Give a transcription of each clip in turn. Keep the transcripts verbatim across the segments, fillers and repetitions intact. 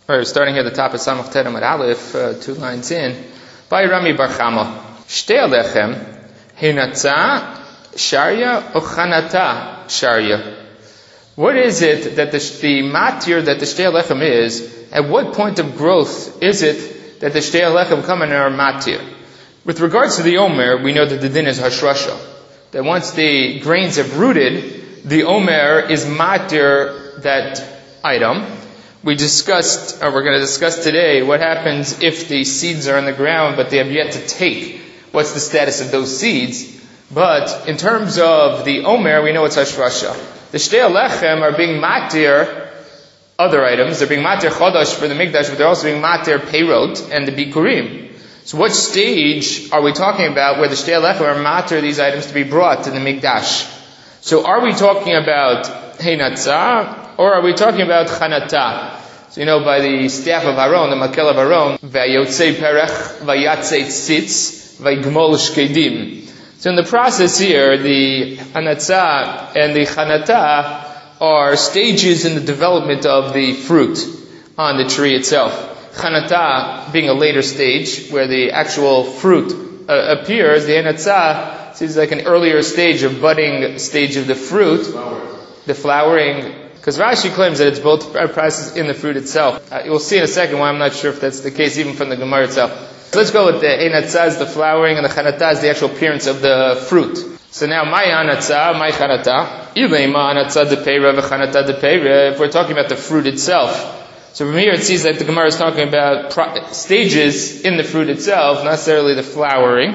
We're starting here at the top of Samach Tedem at Aleph, uh, two lines in. By Rami Bar Chama. Shtei alechem, hinatza sharia or chanata sharia. What is it that the, the matir that the shtei alechem is? At what point of growth is it that the shtei alechem come in our matir? With regards to the omer, we know that the din is hashrasha. That once the grains have rooted, the omer is matir that item. We discussed, or we're going to discuss today, what happens if the seeds are on the ground but they have yet to take. What's the status of those seeds? But in terms of the omer, we know it's hashrasha. The shtei alechem are being matir other items. They're being matir chodosh for the mikdash, but they're also being matir peirot and the bikurim. So what stage are we talking about where the shtei alechem are matir these items to be brought to the mikdash? So are we talking about heinatzah, or are we talking about chanata? So you know, by the staff of Aaron, the makel of Aaron, vayotzei perech, vayatzei tzitz, vaygmol shkedim. So in the process here, the hanatzah and the chanata are stages in the development of the fruit on the tree itself. Chanata being a later stage where the actual fruit uh, appears. The hanatzah is like an earlier stage of budding stage of the fruit, the flowering. Because Rashi claims that it's both processes in the fruit itself. Uh, you'll see in a second why I'm not sure if that's the case, even from the Gemara itself. So let's go with the einatzah is the flowering, and the chanatah is the actual appearance of the fruit. So now, my anatzah, my chanatah, ilema anatzah de peira v'chanatah de peira, if we're talking about the fruit itself. So from here it seems like the Gemara is talking about pro- stages in the fruit itself, not necessarily the flowering.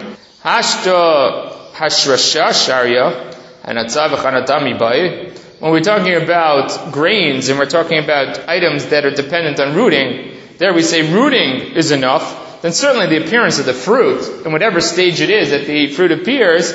Hashta hashrasha sharia, anatzah v'chanatah mibai. When we're talking about grains and we're talking about items that are dependent on rooting, there we say rooting is enough, then certainly the appearance of the fruit, in whatever stage it is that the fruit appears,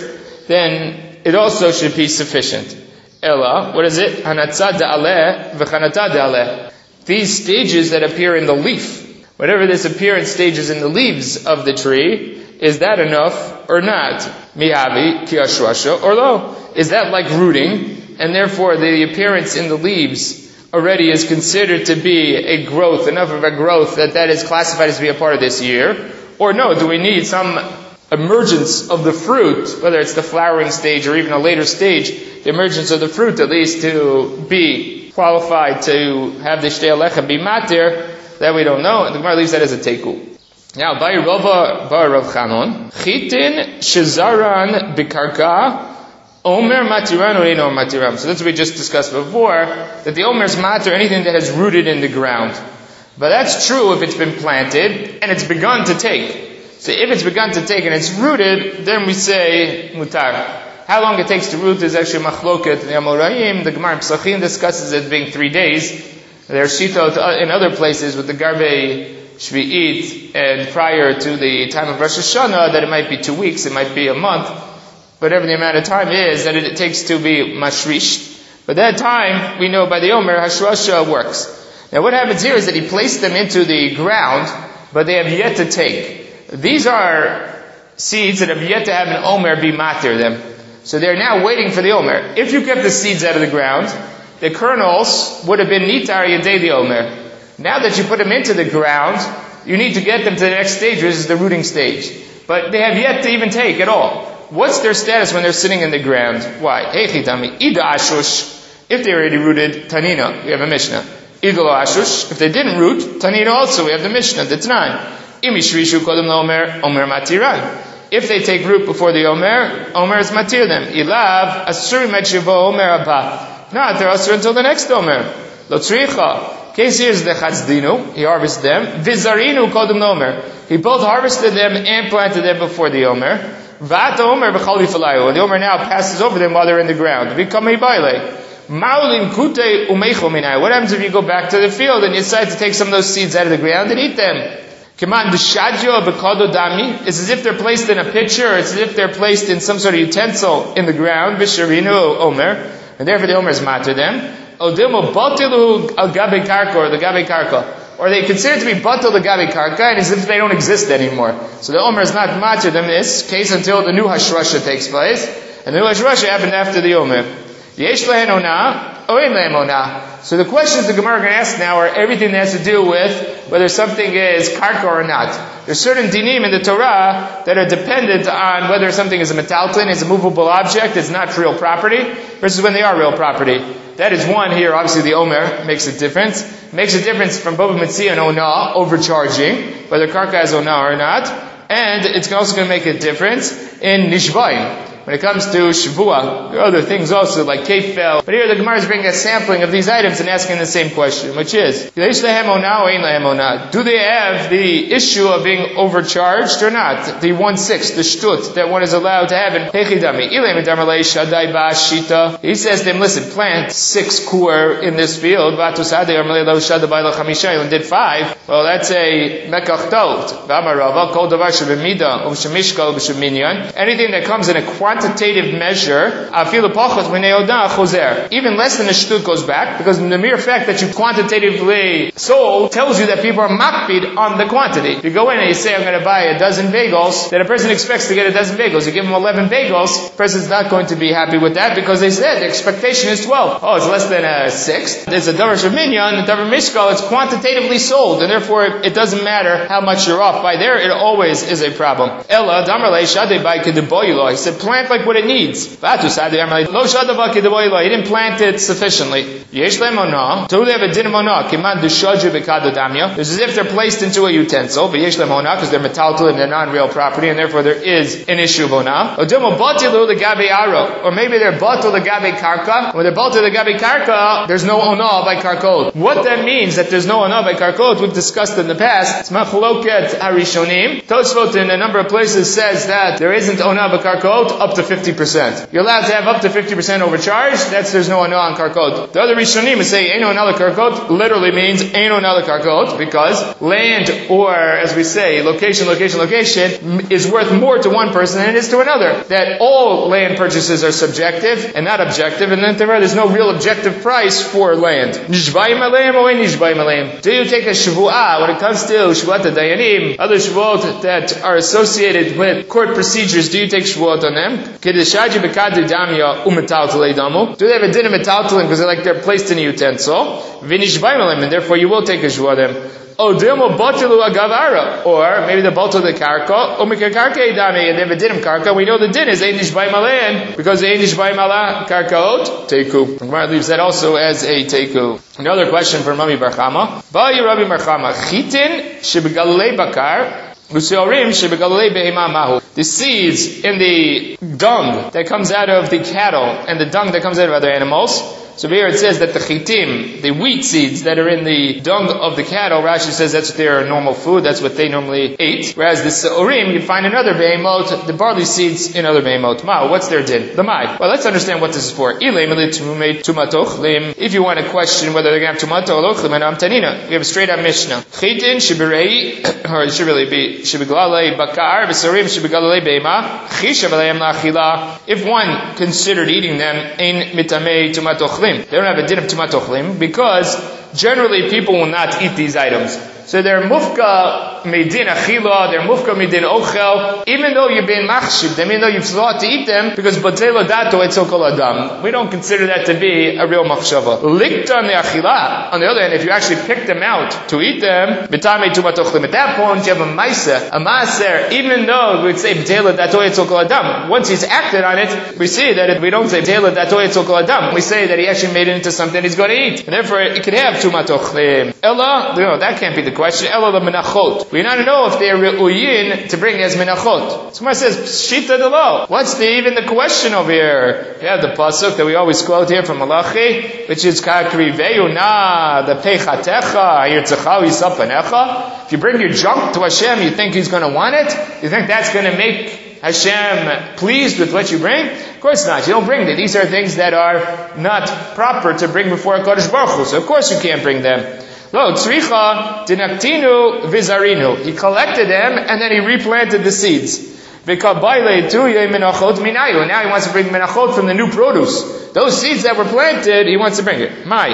then it also should be sufficient. Ella, what is it? Hanatzah da'aleh v'chanatah da'aleh. These stages that appear in the leaf, whatever this appearance stages in the leaves of the tree, is that enough or not? Mihavi ki hashrasha or lo? Is that like rooting? And therefore the appearance in the leaves already is considered to be a growth, enough of a growth that that is classified as to be a part of this year? Or no, do we need some emergence of the fruit, whether it's the flowering stage or even a later stage, the emergence of the fruit at least to be qualified to have the shtei alechem be matir? That we don't know, and the Gemara leaves that as a teku. Now, by Rava bar Rav Chanon, chitin shezaran bikarka Omer matiran or no matiram. So that's what we just discussed before, that the omer is matir anything that has rooted in the ground. But that's true if it's been planted and it's begun to take. So if it's begun to take and it's rooted, then we say mutar. How long it takes to root is actually machloket. The Amoraim, the Gemara in Pesachim discusses it being three days. There's shitot in other places with the Garbe Shvi'it and prior to the time of Rosh Hashanah that it might be two weeks, it might be a month. Whatever the amount of time is that it takes to be mashrish. But that time, we know by the Omer, hashrasha works. Now what happens here is that he placed them into the ground, but they have yet to take. These are seeds that have yet to have an Omer be matir them. So they're now waiting for the Omer. If you kept the seeds out of the ground, the kernels would have been nitar yadei the Omer. Now that you put them into the ground, you need to get them to the next stage, which is the rooting stage. But they have yet to even take at all. What's their status when they're sitting in the ground? Why? Hey chitami, ida ashush. If they already rooted, tanina, we have a Mishnah. Ida lo ashush. If they didn't root, tanina also, we have the Mishnah, the Tanan. Imi shrishu kodem lo omer, omer matiran. If they take root before the omer, omer is matir them. Ilav asuri mechivo omer abba. Not, they're asur until the next omer. Lo tzricha. Case here is the chazdinu. He harvested them. Vizarinu kodem lo omer. He both harvested them and planted them before the omer. Vat omer b'chali falayu, and the omer now passes over them while they're in the ground. Become a baile. Maulin kute umeichol minai. What happens if you go back to the field and you decide to take some of those seeds out of the ground and eat them? Keman b'shadjo b'kodo dami. It's as if they're placed in a pitcher. It's as if they're placed in some sort of utensil in the ground. B'sharinu omer, and therefore the omer is matir them. Odilmo botilu al gabe karka, or the gabe karka. Or they consider to be batal the gabi karka, and as if they don't exist anymore. So the omer is not matir them in this case until the new hashrasha takes place, and the new hashrasha happened after the omer. Yesh lehen ona, Oin le'emona. So the questions the Gemara is going to ask now are everything that has to do with whether something is karka or not. There's certain dinim in the Torah that are dependent on whether something is a metaltlin, is a movable object, is not real property, versus when they are real property. That is one here. Obviously, the Omer makes a difference. Makes a difference from Baba Metzia and Ona, overcharging, whether karka has Ona or not. And it's also going to make a difference in Nishvaim. When it comes to Shavua, there are other things also like Kefel. But here the Gemara is bringing a sampling of these items and asking the same question, which is, do they have the issue of being overcharged or not? The one-sixth, the shtut, that one is allowed to have in Pechidami. He says to him, listen, plant six kur in this field, and did five. Well, that's a mekach tov. Anything that comes in a quantity quantitative measure, even less than a shtut goes back, because the mere fact that you quantitatively sold tells you that people are makpid on the quantity. If you go in and you say, I'm going to buy a dozen bagels, then a person expects to get a dozen bagels. You give him eleven bagels, the person's not going to be happy with that, because they said the expectation is twelve. Oh, it's less than a sixth. There's a davar sheminyan, the davar mishkal, it's quantitatively sold, and therefore it doesn't matter how much you're off. By there, it always is a problem. Ella, damar leishadei by kedeboylo. He said, plant like what it needs. He didn't plant it sufficiently. There's as if they're placed into a utensil, because they're metaltal and they're non-real property, and therefore there is an issue of ona. Or maybe they're batul legabe karka. When they're batul legabe karka, there's no ona by karkot. What that means that there's no ona by karkot, we've discussed in the past. It's machloket harishonim. Tosfot in a number of places says that there isn't ona by karkot up to fifty percent. You're allowed to have up to fifty percent overcharge. That's there's no ana on karkot. The other Rishonim say Eino anala karkot literally means Eino anala karkot, because land, or as we say, location, location, location, is worth more to one person than it is to another. That all land purchases are subjective and not objective, and then there's no real objective price for land. Nishbayim aleim or nishbayim aleim. Do you take a shvuah when it comes to shvuat dayanim, other shvuot that are associated with court procedures? Do you take shvuot on them? Do they have a din of metaltalin because they're like they're placed in a utensil? And therefore you will take a shvuah on them. Or maybe the batul the karka, or karka idami, and they have a din of karka. We know the din is ein nishbayim alein, because ein nishbayim ala karkaot teku. The Gemara leaves that also as a teku. Another question for Rami Bar Chama. Ba Rabbi Bar Chama, chitin shebegalei bakar. The seeds in the dung that comes out of the cattle and the dung that comes out of other animals. So here it says that the chitim, the wheat seeds that are in the dung of the cattle, Rashi says that's their normal food, that's what they normally ate. Whereas the se'orim, you find in other behemot, the barley seeds in other behemot. Ma, what's their din? The mai. Well, let's understand what this is for. If you want to question whether they're going to have tumatoch, we have a straight up Mishnah. Chitin shibirei, or it should really be shibiglalei bakar, v'se'orim shibiglalei behema, chisha v'leim la'achila. If one considered eating them, ein mitamei tumatoch. They don't have a din of tumat ochlim because generally people will not eat these items. So they're mufka midin achila, they're mufka midin ochel, even though you've been machshib them, even though you've thought to eat them, because batelo dato etzokol adam. We don't consider that to be a real machshava. Likta ne'achila. On the other hand, if you actually pick them out to eat them, bitame tumat ochlim. At that point, you have a maisa, a maaser, even though we would say batelo dato etzokol adam. Once he's acted on it, we see that if we don't say batelo dato etzokol adam, we say that he actually made it into something he's going to eat. And therefore, it could have tumat ochlim. Ella, no, that can't be the question. Ella the menachot. We don't know if they are re'uyin to bring as menachot. Someone says, shita de lo. What's the, even the question over here? We have the pasuk that we always quote here from Malachi, which is Kakriveyu na the pechatecha yirtzachav yisapanecha. If you bring your junk to Hashem, you think He's going to want it? You think that's going to make Hashem pleased with what you bring? Of course not. You don't bring them. These are things that are not proper to bring before HaKadosh Baruch Hu. So of course you can't bring them. Lo, tzricha dinaktinu vizarinu. He collected them and then he replanted the seeds. V'kabayle tu ye menachot minayu. Now he wants to bring menachot from the new produce. Those seeds that were planted, he wants to bring it. Mai.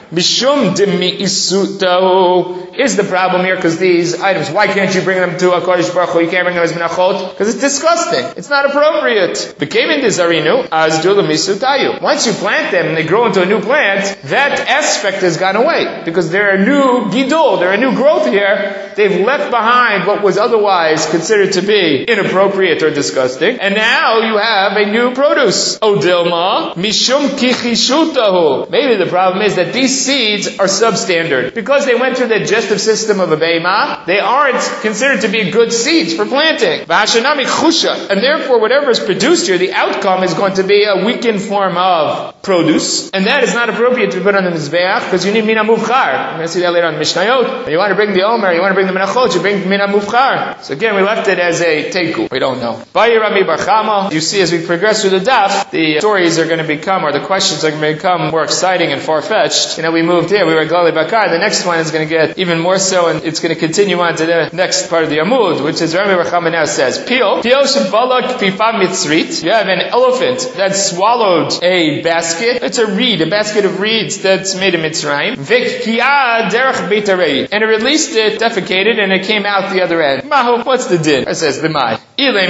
Mishum dimi isuto. Is the problem here because these items, why can't you bring them to HaKadosh Baruch Hu? You can't bring them as menachot? Because it's disgusting. It's not appropriate. Became in Dizarinu, as Dulamisudayu. Once you plant them and they grow into a new plant, that aspect has gone away. Because they're a new gidol, they're a new growth here. They've left behind what was otherwise considered to be inappropriate or disgusting. And now you have a new produce. Odilma, Mishum Kichishutahu. Maybe the problem is that these seeds are substandard. Because they went through the digestive system of a beima, they aren't considered to be good seeds for planting. And therefore, whatever is produced here, the outcome is going to be a weakened form of produce. And that is not appropriate to put on the mizbeach because you need mina muvchar. We're going to see that later on in Mishnayot. When you want to bring the omer, you want to bring the menachot, you bring mina muvchar. So again, we left it as a teku. We don't know. Bayi Rabbi Bar Chama. You see, as we progress through the daf, the stories are going to become, or the questions are going to become more exciting and far-fetched. You know, we moved here, we were at Glali Bakar. The next one is going to get even more so, and it's going to continue on to the next part of the Amud, which is Rabbi Bar Chama now says, Pio, Pio shebalak pifa mitzrit. You have an elephant that swallowed a basket. It's a reed, a basket of reeds that's made of Mitzrayim. V'kia derech beit harei. And it released it, defecated, and it came out the other end. Maho, what's the din? It says, the mai.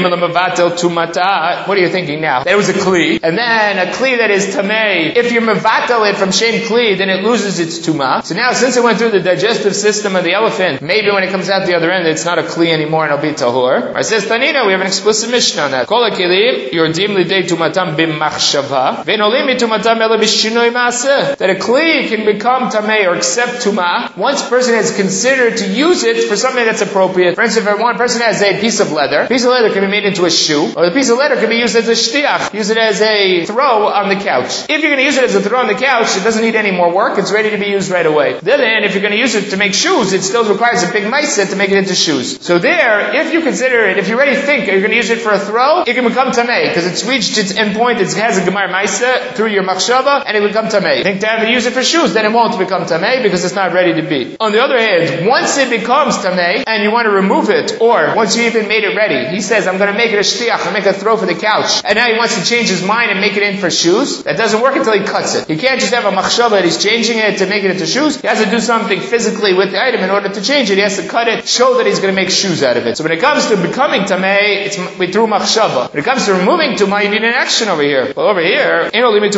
What are you thinking now? That it was a kli, and then a kli that is tamei. If you're mevatel it from shem kli, then it loses its tuma. So now, since it went through the digestive system of the elephant, maybe when it comes out the other end, it's not a kli anymore, and it'll be tahor. Or it says Tanina, we have an explicit mission on that. Kol hakelim yordim lidei tumatam b'machshava, ve'nolim tumatam ela b'shinoi maaseh. That a kli can become tamei or accept tuma once a person has considered to use it for something that's appropriate. For instance, if one person has a piece of leather, piece of leather can be made into a shoe, or the piece of leather can be used as a shtiach, use it as a throw on the couch. If you're going to use it as a throw on the couch, it doesn't need any more work, it's ready to be used right away. Then, if you're going to use it to make shoes, it still requires a big ma'aseh to make it into shoes. So there, if you consider it, if you already think you're going to use it for a throw, it can become tamei, because it's reached its end point, it has a gemar ma'aseh through your machshava, and it will become tamei. Think to have it use it for shoes, then it won't become tamei, because it's not ready to be. On the other hand, once it becomes tamei, and you want to remove it, or once you even made it ready, he says, I'm going to make it a shtiach, and make a throw for the couch, and now he wants to change his mind and make it in for shoes, that doesn't work until he cuts it. He can't just have a machshava that he's changing it to make it into shoes, he has to do something physically with the item in order to change it, he has to cut it, show that he's going to make shoes out of it. So when it comes to becoming tamei, it's through machshava. When it comes to removing tumah, you need an action over here. Well, over here,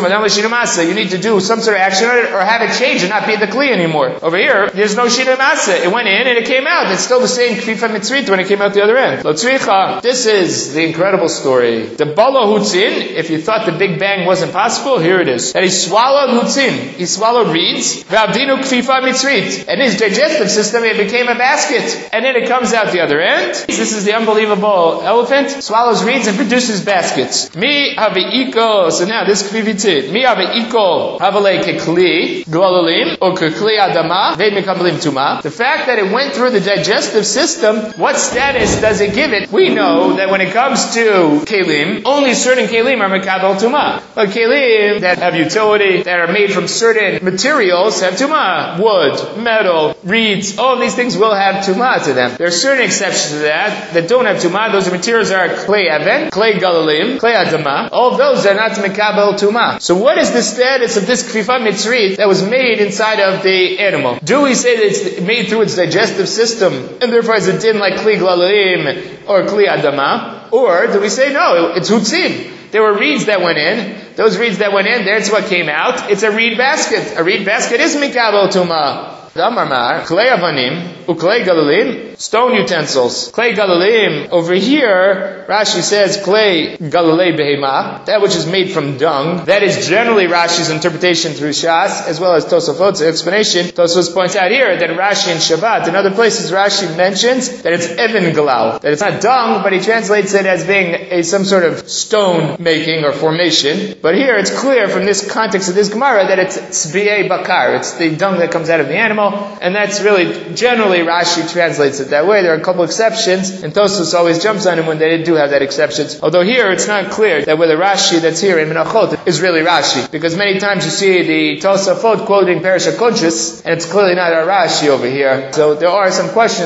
you need to do some sort of action on it, or have it change and not be the kli anymore. Over here, there's no shina masa. It went in and it came out. It's still the same kfifa mitzrit when it came out the other end. This is the incredible story. The bala hutzin, if you thought the Big Bang wasn't possible, here it is. That he swallowed hutzin. He swallowed reeds. V'avdinu kfifa mitzrit. And his digestive system, it became a basket. And then it comes out the other end. This is the unbelievable elephant. Swallows reeds and produces baskets. Mi have'iko. So now this kfivitzit. Mi have'iko havale kekli glalalim or kekli adama ve'mekablim tuma. The fact that it went through the digestive system, what status does it give it? We know that when it comes to kelim, only certain kelim are mekabel tuma. But kelim that have utility, that are made from certain materials, have tuma. Wood, metal, reeds, all of these things will have tuma to them. There are certain exceptions to that that don't have tuma. Those materials are clay even, clay galalim, clay adama. All of those are not mekabel tuma. So what is the status of this kfifa mitzrit that was made inside of the animal? Do we say that it's made through its digestive system, and therefore it's a din like kli galalim or kli adama? Or do we say no, it's hutzin? There were reeds that went in. Those reeds that went in, that's what came out. It's a reed basket. A reed basket is mikabel tuma. Damarmar, clay avanim, uklei galalim, stone utensils. Clay galalim, over here, Rashi says clay galalei behema, that which is made from dung. That is generally Rashi's interpretation through Shas, as well as Tosafot's explanation. Tosafot points out here that Rashi in Shabbat, in other places Rashi mentions that it's even galal, that it's not dung, but he translates it as being a, some sort of stone making or formation. But here it's clear from this context of this Gemara that it's tzbi'ei bakar, it's the dung that comes out of the animal. And that's really, generally Rashi translates it that way. There are a couple exceptions, and Tosfos always jumps on him when they do have that exceptions. Although here it's not clear that whether Rashi that's here in Menachot is really Rashi. Because many times you see the Tosafot quoting Parashat Konshus, and it's clearly not our Rashi over here. So there are some questions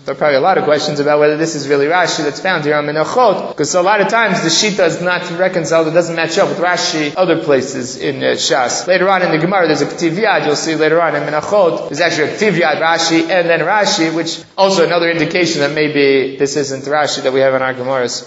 There are probably a lot of questions about whether this is really Rashi that's found here on Menachot, because a lot of times the Shita is not reconciled, it doesn't match up with Rashi other places in uh, Shas. Later on in the Gemara there's a Ktiv Yad, you'll see later on in Menachot, there's actually a Ktiv Yad Rashi and then Rashi, which also another indication that maybe this isn't Rashi that we have in our Gemaras.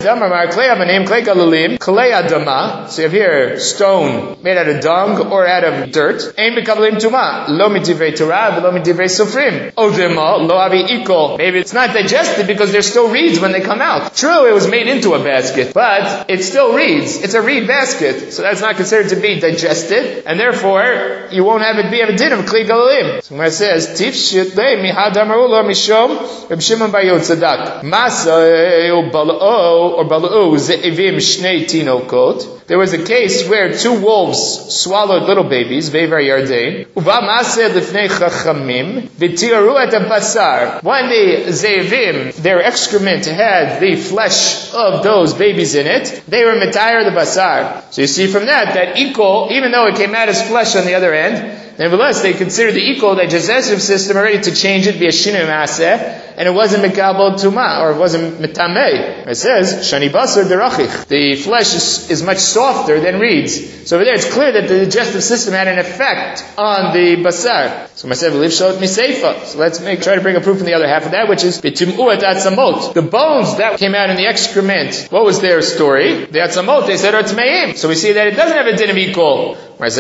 So you have here stone made out of dung or out of dirt. Ein mekablim tuma, lo midivrei Torah, lo midivrei sofrim. Odema lo avi ikol. Maybe it's not digested because there's still reeds when they come out. True, it was made into a basket, but it still reeds. It's a reed basket, so that's not considered to be digested, and therefore you won't have it be a din of kli galalim. So it says tifshit le mihad amaru lo mishom Reb Shimon bar Yotzedek Masay or balao or balao ze'evim shnei tinokot. There was a case where two wolves swallowed little babies, Vevar Yarden. Uba maseh lifnei chachamim v'tiaru et basar. When the ze'evim, their excrement had the flesh of those babies in it, they were mitayar the basar. So you see from that that ikol, even though it came out as flesh on the other end, nevertheless, they considered the equal digestive system already to change it, be a shinu maseh, and it wasn't mekabel tuma, or it wasn't metamei. It says, shani basar derachich. The flesh is, is much softer than reeds. So over there, it's clear that the digestive system had an effect on the basar. So I said, so let's make, try to bring a proof from the other half of that, which is, the bones that came out in the excrement, what was their story? The atzamot, they said, are tmeim. So we see that it doesn't have a din of equal.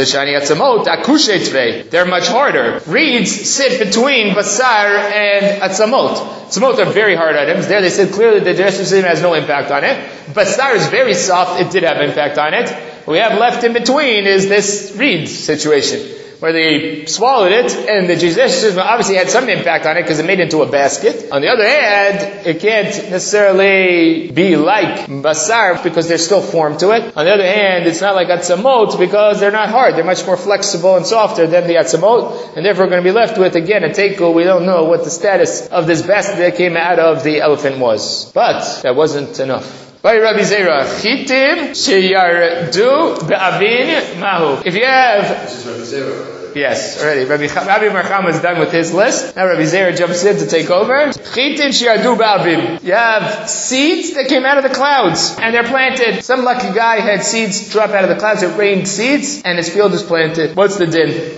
They're much harder. Reeds sit between basar and atzamot. Atzamot are very hard items. There they said clearly the digestive system has no impact on it. Basar is very soft. It did have impact on it. What we have left in between is this reed situation, where they swallowed it, and the digestive system obviously had some impact on it because it made it into a basket. On the other hand, it can't necessarily be like basar because there's still form to it. On the other hand, it's not like atzamot because they're not hard. They're much more flexible and softer than the atzamot, and therefore we're going to be left with, again, a tekel. We don't know what the status of this basket that came out of the elephant was. But that wasn't enough. By Rabbi Zera, chitim sheyardu be'avin mahu. If you have, this is Rabbi Zera. Yes, already. Rabbi, Rabbi Marcham is done with his list. Now Rabbi Zera jumps in to take over. Chitim sheyardu be'avin. You have seeds that came out of the clouds, and they're planted. Some lucky guy had seeds drop out of the clouds. It rained seeds, and his field is planted. What's the din?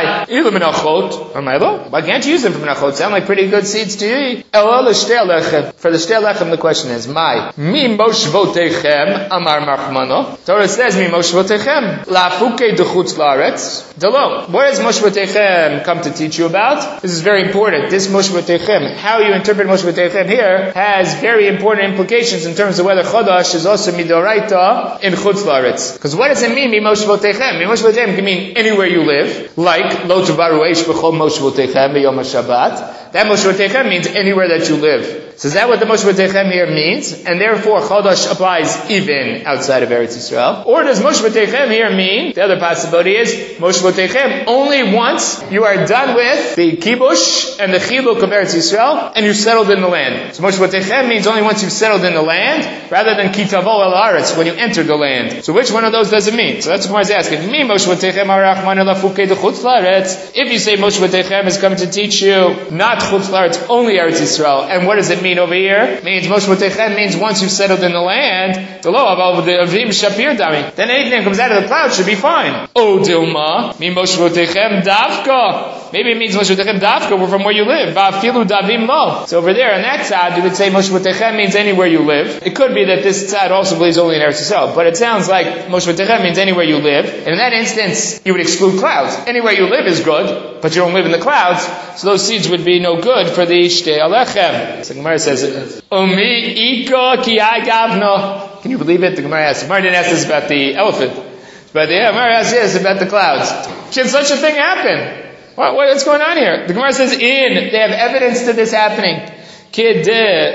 Why can't you use them for menachot? Sound like pretty good seeds to you? For the shtei lechem, the question is, my mi moshvotechem amar Marchmano. Torah says mi moshvotechem lafuke dechutz laaretz delo. What does moshvotechem come to teach you about? This is very important. This moshvotechem, how you interpret moshvotechem here, has very important implications in terms of whether chodash is also midoraita in chutz laaretz. Because what does it mean mi moshvotechem? Mi moshvotechem can mean anywhere you live, like lo tavaru eish b'chol moshvotechem b'yom haShabbat. That moshvotechem means anywhere that you live. So is that what the moshvotechem here means? And therefore chodash applies even outside of Eretz Yisrael? Or does moshvotechem here mean, the other possibility is, moshvotechem only once you are done with the kibush and the chiluk of Eretz Yisrael, and you've settled in the land. So moshvotechem means only once you've settled in the land, rather than kitavo el aretz, when you enter the land. So which one of those does it mean? So that's what I was asking. Me moshvotechem arachman elafuke de chutz laaretz. If you say moshvotechem is coming to teach you not chutz laaretz, only Eretz Yisrael, and what does it mean over here? It means moshvotechem means once you've settled in the land, the lo about the avim shapir dami. Then anything that comes out of the cloud should be fine. Oh dilma, mi moshvotechem davka. Maybe it means moshvotechem davka, we're from where you live. Ba'afilu davim lo. So over there on that side, you would say moshvotechem means anywhere you live. It could be that this side also believes only in Eretz Yisrael, but it sounds like moshvotechem means anywhere you live. And in that instance, you would exclude clouds. Anywhere you live is good, but you don't live in the clouds, so those seeds would be no good for the shtei alechem. So Gemara says, Omi iko ki agavno. Can you believe it? The Gemara asks. The Gemara didn't ask this about the elephant, but the Gemara asks this about the clouds. Can such a thing happen? What, what's going on here? The Gemara says, in, they have evidence to this happening. Kid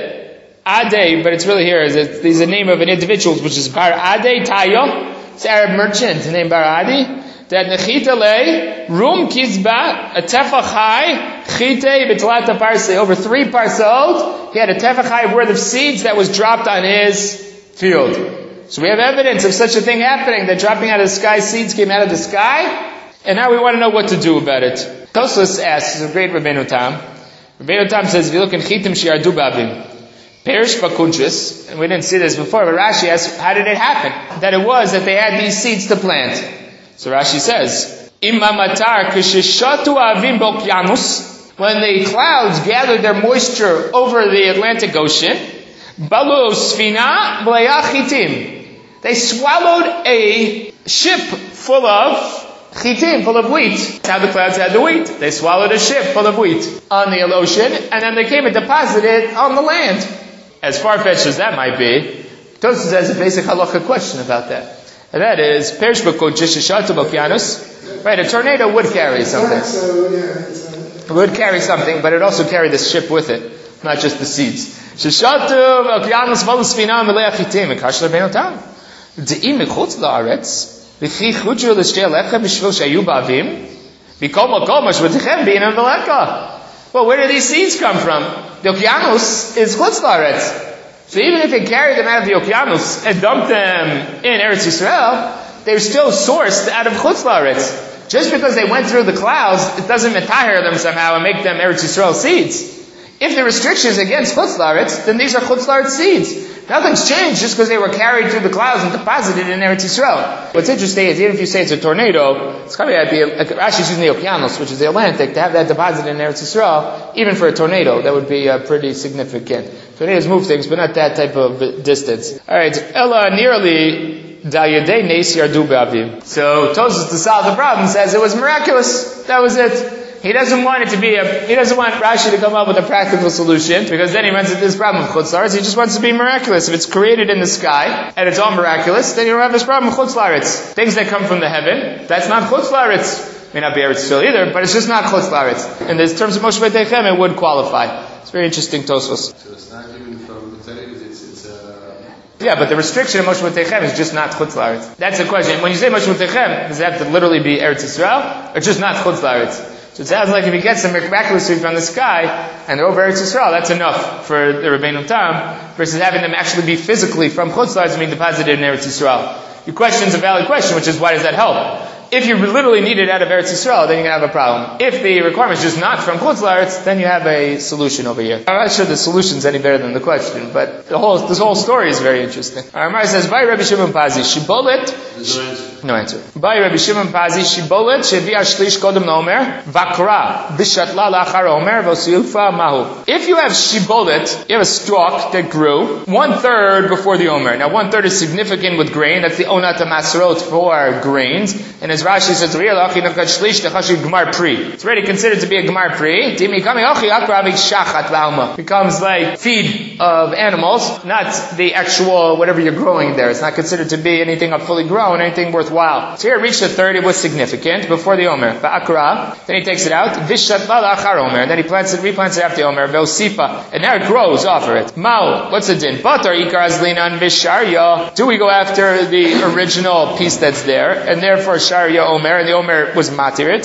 Ade, but it's really here. There's a name of an individual, which is Bar Ade Tayo. It's an Arab merchant named Bar Ade. That nechita le rum kizba a tefach high chite betlata parse over three parsot. He had a tefach high worth of seeds that was dropped on his field. So we have evidence of such a thing happening, that dropping out of the sky, seeds came out of the sky, and now we want to know what to do about it. Tosfos asks, this is a great Rabbeinu Tam. Rabbeinu Tam says, if you look in Chitim Shiardu Bavim, Perish Bakunchis, and we didn't see this before, but Rashi asks, how did it happen? That it was that they had these seeds to plant. So Rashi says, Imma matar kishishatu avim bokyanus, when the clouds gathered their moisture over the Atlantic Ocean, balu sfina b'layachitim, they swallowed a ship full of chitim, full of wheat. That's how the clouds had the wheat. They swallowed a ship full of wheat on the ocean, and then they came and deposited it on the land. As far-fetched as that might be, Tosfos has a basic halakha question about that. And that is, Perish b'kodesh shishatu b'okyanus. Right, a tornado would carry something. It would carry something, but it also carried the ship with it, not just the seeds. Shishatu b'okyanus v'lu sfina v'lei achitim v'kash l'Rebbeinu Tam. D'im mechutz la'aretz v'chi chudru l'shtei lechem b'shvil shayu b'avim v'kol makom hashvatichem b'inam v'leka. Well, where do these seeds come from? The Okeanos is chutz la'aretz. So even if they carried them out of the Okeanos and dumped them in Eretz Yisrael, they're still sourced out of chutz la'aretz. Just because they went through the clouds, it doesn't metahir them somehow and make them Eretz Yisrael seeds. If the restriction is against chutz la'aretz, then these are chutz la'aretz seeds. Nothing's changed just because they were carried through the clouds and deposited in Eretz Yisrael. What's interesting is even if you say it's a tornado, it's probably at the, Rashi's using the Okeanos, which is the Atlantic, to have that deposited in Eretz Yisrael, even for a tornado, that would be uh, pretty significant. Tornadoes move things, but not that type of distance. Alright, Ella nearly Dalyadei Neis Yardu B'Avim. So Tosfos, to solve the problem, says it was miraculous. That was it. He doesn't want it to be a, he doesn't want Rashi to come up with a practical solution, because then he runs into this problem of chutz la'aretz. He just wants to be miraculous. If it's created in the sky, and it's all miraculous, then you don't have this problem of chutz la'aretz. Things that come from the heaven, that's not chutz la'aretz. May not be Eretz Yisrael either, but it's just not chutz la'aretz. In the terms of Moshe B'Teichem, it would qualify. It's very interesting, Tosfos. So it's not even from the Tzaddik, it's, it's uh... Yeah, but the restriction of Moshe B'Teichem is just not chutz la'aretz. That's the question. When you say Moshe B'Teichem, does it have to literally be Eretz Yisrael, or just not chutz la'aretz? So it sounds like if you get some miraculous food from the sky, and they're over Eretz Yisrael, that's enough for the Rebbeinu Tam, versus having them actually be physically from chutz la'aretz being deposited in Eretz Yisrael. Your question is a valid question, which is why does that help? If you literally need it out of Eretz Yisrael, then you're going to have a problem. If the requirement is just not from chutz la'aretz, then you have a solution over here. I'm not sure the solution's any better than the question, but the whole, this whole story is very interesting. Our says, by Rabbi Shimon Pazi, Shibolet, There's no answer. No answer. By Rabbi Shimon Pazi, Shibolet, Shevi Ashlish Kodem Nomer, Vakra, Bishatla Lachar Omer, Vosiufa Mahu. If you have Shibolet, you have a stalk that grew one third before the Omer. Now one third is significant with grain, that's the Onat HaMasrot for grains, and as Rashi says, it's already considered to be a Gemar Pri. Becomes like feed of animals, not the actual whatever you're growing there. It's not considered to be anything fully grown, anything worthwhile. So here it reached the third, it was significant before the Omer. Then he takes it out. Then he plants it, replants it after the Omer. And now it grows off of it. Mao, what's the din? Do we go after the original piece that's there, and therefore Sharya Omer, and the Omer was matirit?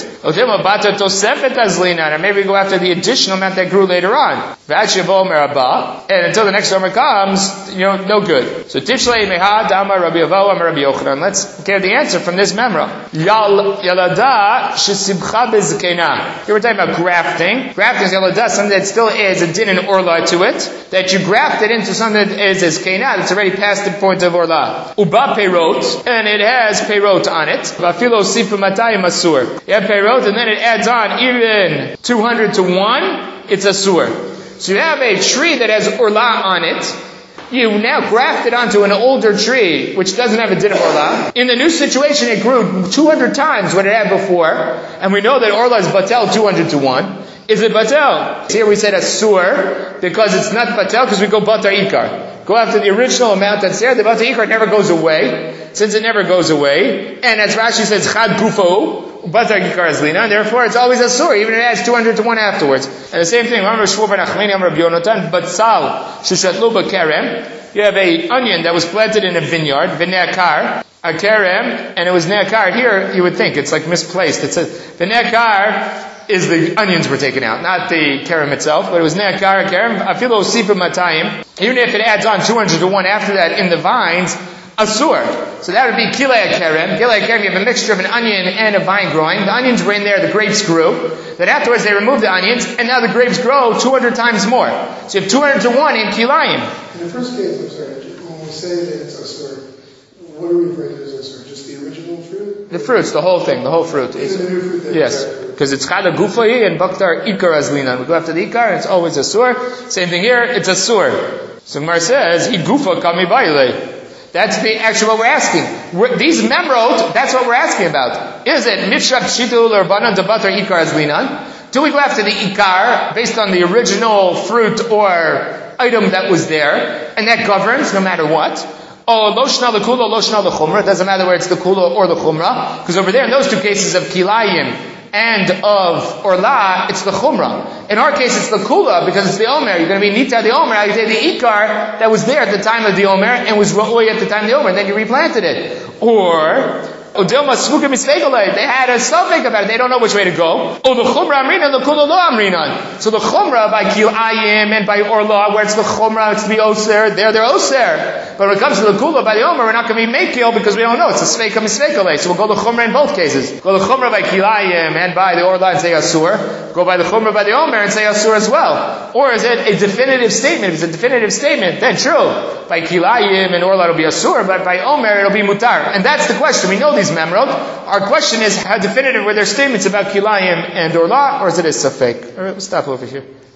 Or maybe we go after the additional amount that grew later on. And until the next Omer comes, you know, no good. So Tishlei Meha Dama Rabbi Avo Amar Rabbi Yochanan. Let's get the answer from this memra. Yalada Shesibcha Bezkena. Here we're talking about grafting. Grafting is Yalada, something that still adds a din and orla to it, that you graft it into something that is as Kena, that's already past the point of orla. Uba Peirot, and it has Peirot on it. Vafilo Sifu Matayim Asur. You have Peirot, and then it adds on even two hundred to one, it's Asur. So you have a tree that has orla on it. You now graft it onto an older tree, which doesn't have a din of orla. In the new situation, it grew two hundred times what it had before, and we know that orla is batel two hundred to one. Is it batel? Here we said asur, because it's not batel, because we go batar ikar. Go after the original amount that's there. The batar ikar never goes away. Since it never goes away, and as Rashi says, chad gufo, batar ikar azlina, and therefore it's always asur, even if it adds two hundred to one afterwards. And the same thing, batsal shushatlu b'kerem. You have a onion that was planted in a vineyard, v'ne'akar, a kerem, and it was ne'akar. Here, you would think it's like misplaced. It says v'ne'akar is the onions were taken out, not the kerem itself, but it was ne'akar kerem. Afilo sipa matayim. Even if it adds on two hundred to one after that in the vines, asur. So that would be kilei kerem. Kilei kerem, you have a mixture of an onion and a vine growing. The onions were in there, the grapes grew. Then afterwards they removed the onions, and now the grapes grow two hundred times more. So you have two hundred to one in kilayim. In the first case, I'm sorry, when we say that it's asur, what are we referring to as asur? Just the original fruit? The fruits, the whole thing, the whole fruit. Even the new fruit that yes, because it's chada gufay and baktar ikar azlina. We go after the ikar, and it's always asur. Same thing here, it's asur. So Gemara says, "He gufa kami baile." That's the actual what we're asking. We're, these memrot, that's what we're asking about. Is it mishrat shitul or banan to baktar ikar azlinan? Do we go after the ikar based on the original fruit or item that was there, and that governs no matter what? Oh, lo shna the kula, lo shna the chumrah. It doesn't matter where it's the kula or the chumrah, because over there in those two cases of kilayim and of orla, it's the chumrah. In our case, it's the kula because it's the omer. You're going to be nita the omer. You take the ikar that was there at the time of the omer and was ra'oi at the time of the omer, and then you replanted it. Or they had a suffix about it. They don't know which way to go. Oh, the chumrah amrinan, the kula lo amrinan. So the chumrah by kilayim and by orla, where it's the chumrah, it's the oser. There, they're oser. But when it comes to the kula by the omer, we're not going to be mekil because we don't know. It's a sveika misveikale. So we'll go the chumrah in both cases. Go the chumrah by kilayim and by the orla and say asur. Go by the chumrah by the omer and say asur as well. Or is it a definitive statement? If it's a definitive statement, then true. By kilayim and orla it'll be asur, but by omer it'll be mutar. And that's the question. We know these memrod. Our question is, how definitive were their statements about kilayim and orla, or is it a safek? All right, we'll stop over here.